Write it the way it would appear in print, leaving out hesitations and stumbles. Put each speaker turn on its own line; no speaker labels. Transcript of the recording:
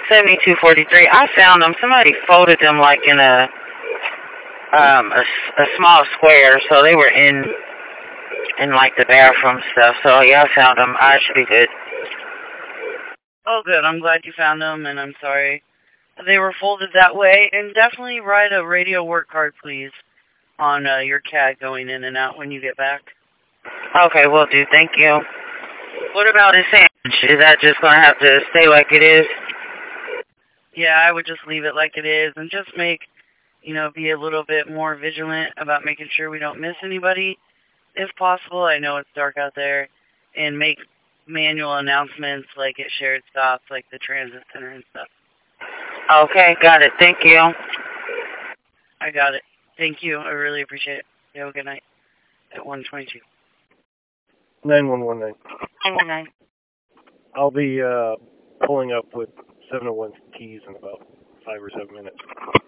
7243. I found them. Somebody folded them like in a small square, so they were in like the bathroom stuff. So yeah, I found them. I should be good.
Oh, good. I'm glad you found them, and I'm sorry they were folded that way. And definitely write a radio work card, please, on your cat going in and out when you get back.
Okay, will do. Thank you. What about his sandwich? Is that just going to have to stay like it is?
Yeah, I would just leave it like it is and just be a little bit more vigilant about making sure we don't miss anybody, if possible. I know it's dark out there, and make manual announcements like at shared stops, like the transit center and stuff.
Okay, got it. Thank you.
I got it. Thank you. I really appreciate it. You have a good night. At 122.
9119.
919.
I'll be pulling up with 701 keys in about 5 or 7 minutes.